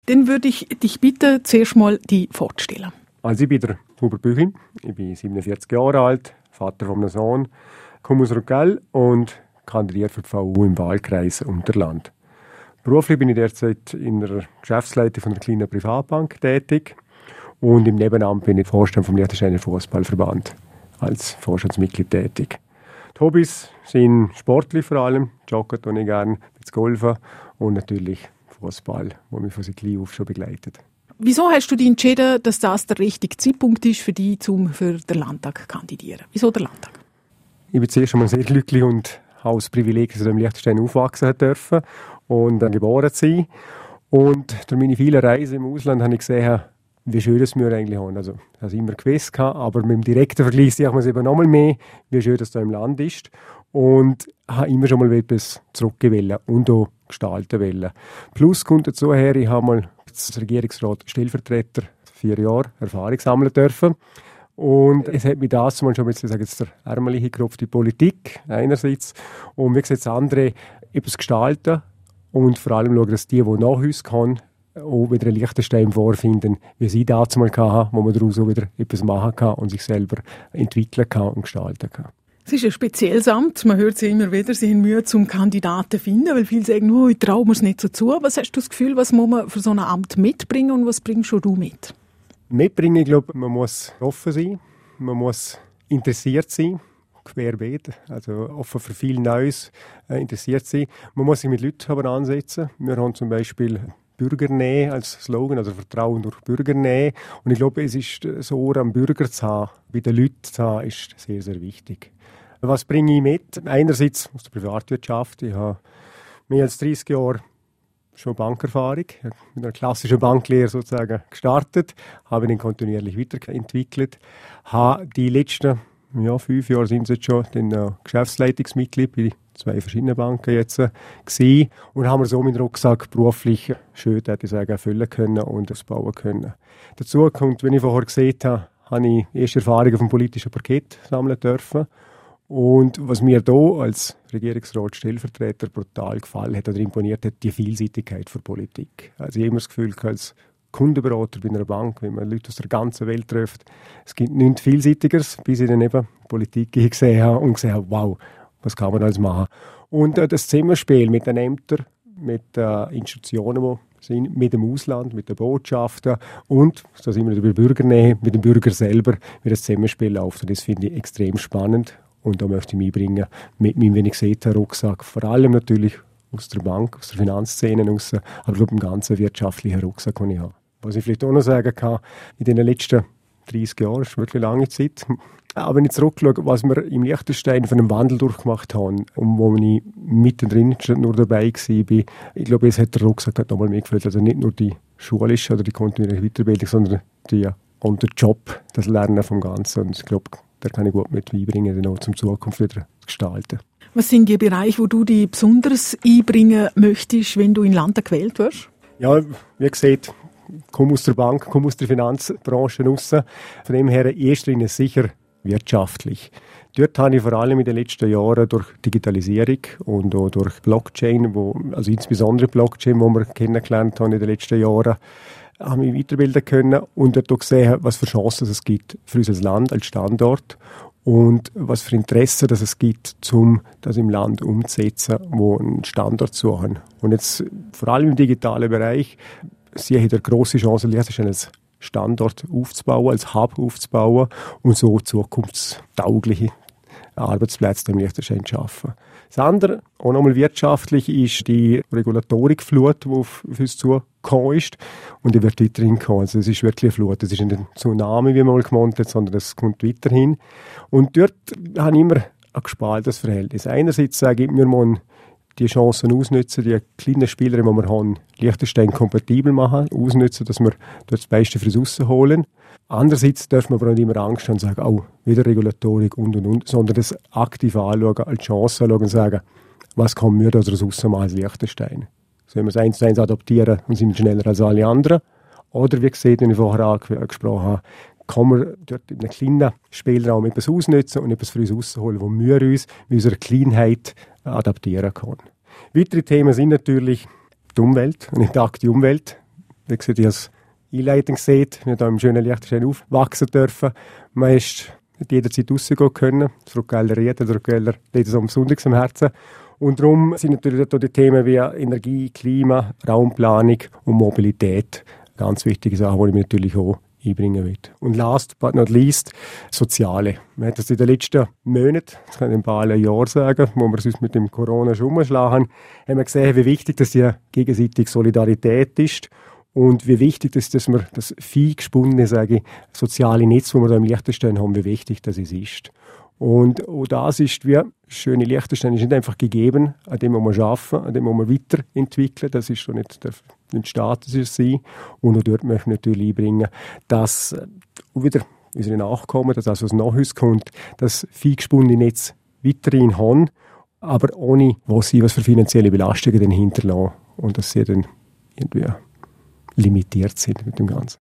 Dann würde ich dich bitten, zuerst mal die vorzustellen. Also ich bin der Hubert Büchli, ich bin 47 Jahre alt, Vater von einem Sohn, komme aus Rückgell und kandidiere für die VU im Wahlkreis Unterland. Beruflich bin ich derzeit in der Geschäftsleitung von einer kleinen Privatbank tätig und im Nebenamt bin ich Vorstand vom Liechtensteiner Fußballverband als Vorstandsmitglied tätig. Die Hobbys sind sportlich vor allem, joggen tue ich gerne, golfen und natürlich Fußball, wo mich von sehr klein auf schon begleitet. Wieso hast du dich entschieden, dass das der richtige Zeitpunkt ist für dich, um für den Landtag zu kandidieren? Wieso der Landtag? Ich bin zuerst einmal sehr glücklich und habe das Privileg, dass ich im Liechtenstein aufwachsen durfte und geboren zu sein. Und durch meine vielen Reisen im Ausland habe ich gesehen, wie schön es wir eigentlich haben. Also, das habe ich immer gewusst, aber mit dem direkten Vergleich sieht man es eben noch mal mehr, wie schön das hier im Land ist. Und habe immer schon mal etwas zurückgewählt und auch gestalten wollen. Plus kommt dazu her, ich habe mal als Regierungsrat Stellvertreter 4 Jahre Erfahrung sammeln dürfen. Und es hat mich das mal schon ein bisschen, der Ärmel hingekropft, die Politik einerseits und wie gesagt, das andere, etwas gestalten und vor allem schauen, dass die nach uns kommen, auch wieder einen Liechtenstein vorfinden, wie sie damals mal hatten, wo man daraus auch wieder etwas machen kann und sich selber entwickeln kann und gestalten kann. Es ist ein spezielles Amt. Man hört sie immer wieder, sie haben Mühe zum Kandidaten finden, weil viele sagen, oh, ich traue mir es nicht so zu. Was hast du das Gefühl, was muss man für so ein Amt mitbringen und was bringst schon du mit? Mitbringen, ich glaube, man muss offen sein, man muss interessiert sein, querbeet, also offen für viel Neues, interessiert sein. Man muss sich mit Leuten aber ansetzen. Wir haben zum Beispiel Bürgernähe als Slogan, also Vertrauen durch Bürgernähe. Und ich glaube, es ist so, am Bürger zu haben, bei den Leuten zu haben, ist sehr, sehr wichtig. Was bringe ich mit? Einerseits aus der Privatwirtschaft. Ich habe mehr als 30 Jahre schon Bankerfahrung, mit einer klassischen Banklehre sozusagen gestartet, habe ihn kontinuierlich weiterentwickelt, habe die letzten 5 Jahre sind es jetzt schon, Geschäftsleitungsmitglied bei 2 verschiedenen Banken jetzt gewesen und haben wir so meinen Rucksack beruflich schön, würde ich sagen, erfüllen können und ausbauen können. Dazu kommt, wie ich vorher gesehen habe ich erste Erfahrungen vom politischen Parkett sammeln dürfen. Und was mir hier als Regierungsrat Stellvertreter brutal gefallen hat oder imponiert hat, die Vielseitigkeit der Politik. Also ich habe immer das Gefühl, als Kundenberater bei einer Bank, wenn man Leute aus der ganzen Welt trifft, es gibt nichts Vielseitigeres, bis ich dann eben Politik gesehen habe und gesehen habe, wow, was kann man alles machen. Und das Zusammenspiel mit den Ämtern, mit den Institutionen, die sind, mit dem Ausland, mit den Botschaften und, da sind wir über Bürgernähe, mit dem Bürger selber, wie das Zusammenspiel läuft. Und das finde ich extrem spannend. Und da möchte ich mich einbringen mit meinem, wie ich gesehen habe, Rucksack. Vor allem natürlich aus der Bank, aus der Finanzszene raus, aber mit dem ganzen wirtschaftlichen Rucksack, den ich habe. Was ich vielleicht auch noch sagen kann, in den letzten 30 Jahren, das ist wirklich lange Zeit, aber wenn ich zurückschaue, was wir im Liechtenstein von einem Wandel durchgemacht haben und wo ich mittendrin nur dabei war, ich glaube, es hat der Rucksack noch mal mehr gefällt. Also nicht nur die schulische oder die kontinuierliche Weiterbildung, sondern die und der Job, das Lernen vom Ganzen. Und ich glaube, da kann ich gut mit einbringen, dann auch zum Zukunft wieder gestalten. Was sind die Bereiche, wo du dich besonders einbringen möchtest, wenn du in Landtag gewählt wirst? Ja, wie gesagt, komme aus der Bank, komme aus der Finanzbranche raus. Von dem her erster Linie sicher wirtschaftlich. Dort habe ich vor allem in den letzten Jahren durch Digitalisierung und auch durch Blockchain, also insbesondere Blockchain, wo wir kennengelernt haben in den letzten Jahren, habe mich weiterbilden können und dort auch gesehen, was für Chancen es gibt für unser Land als Standort und was für Interesse dass es gibt, um das im Land umzusetzen, wo einen Standort zu haben. Und jetzt vor allem im digitalen Bereich sehe ich da grosse Chance, Liechtenstein als Standort aufzubauen, als Hub aufzubauen und so zukunftstaugliche Arbeitsplätze im Liechtenstein zu schaffen. Das andere, auch nochmal wirtschaftlich, ist die Regulatorikflut, die auf uns zugekommen ist. Und die wird weiterhin kommen. Also es ist wirklich eine Flut. Es ist nicht ein Tsunami, wie man mal gemeint hat, sondern es kommt weiterhin. Und dort habe ich immer ein gespaltenes Verhältnis. Einerseits sage ich, wir müssen die Chancen ausnutzen, die kleinen Spieler, die wir haben, Liechtenstein kompatibel machen, ausnutzen, dass wir dort das Beste für uns rausholen. Andererseits dürfen wir aber nicht immer Angst haben und sagen, oh, wieder Regulatorik und, sondern das aktiv anschauen, als Chance anschauen und sagen, was kommen wir da daraus machen als Liechtenstein? Sollen wir es 1:1 adaptieren und sind schneller als alle anderen? Oder wie gesagt, wie ich vorher angesprochen habe, kann man dort in einem kleinen Spielraum etwas ausnutzen und etwas für uns rausholen, wo wir uns mit unserer Kleinheit adaptieren können. Weitere Themen sind natürlich die Umwelt, eine intakte Umwelt. wie gesagt, ich habe es einleitend gesehen, wir hier im schönen Liechtenstein aufwachsen dürfen. Man ist jederzeit rausgehen können. Das Rückgeller Rieden, der Rückgeller liegt so am Sonntag am Herzen. Und darum sind natürlich auch die Themen wie Energie, Klima, Raumplanung und Mobilität ganz wichtige Sachen, die ich mir natürlich auch einbringen will. Und last but not least, Soziale. Wir haben das in den letzten Monaten, das kann ich ein paar Jahre sagen, wo wir uns mit dem Corona schon umgeschlagen haben wir gesehen, wie wichtig das die gegenseitige Solidarität ist und wie wichtig das ist, dass wir das feingespundene, sage ich, soziale Netz, das wir da im Liechtenstein haben, wie wichtig das ist. Und auch das ist, wie schöne Liechtenstein ist nicht einfach gegeben, an dem wir arbeiten, an dem wir weiterentwickeln. Das ist schon nicht der Status sein. Und auch dort möchten wir natürlich einbringen, dass auch wieder unsere Nachkommen, dass also was nach uns kommt, das feingespundene Netz weiterhin haben, aber ohne was für finanzielle Belastungen dann hinterlassen und dass sie dann irgendwie limitiert sind mit dem Ganzen.